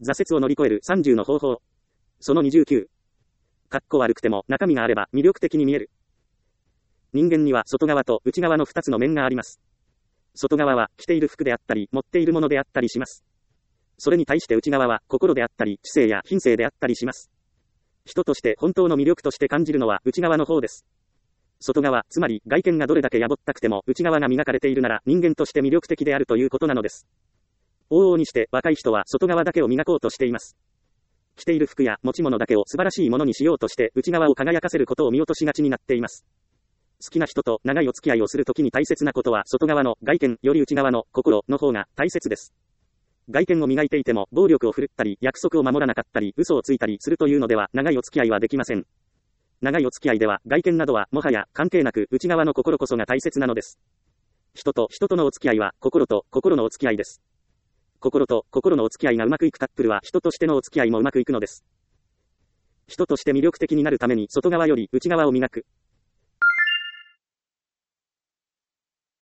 挫折を乗り越える30の方法。その29。かっこ悪くても中身があれば魅力的に見える。人間には外側と内側の2つの面があります。外側は着ている服であったり、持っているものであったりします。それに対して内側は心であったり、知性や品性であったりします。人として本当の魅力として感じるのは内側の方です。外側、つまり外見がどれだけやぼったくても内側が磨かれているなら人間として魅力的であるということなのです。往々にして若い人は外側だけを磨こうとしています。着ている服や持ち物だけを素晴らしいものにしようとして内側を輝かせることを見落としがちになっています。好きな人と長いお付き合いをするときに大切なことは外側の外見より内側の心の方が大切です。外見を磨いていても暴力を振るったり約束を守らなかったり嘘をついたりするというのでは長いお付き合いはできません。長いお付き合いでは外見などはもはや関係なく内側の心こそが大切なのです。人と人とのお付き合いは心と心のお付き合いです。心と心のお付き合いがうまくいくカップルは人としてのお付き合いもうまくいくのです。人として魅力的になるために外側より内側を磨く。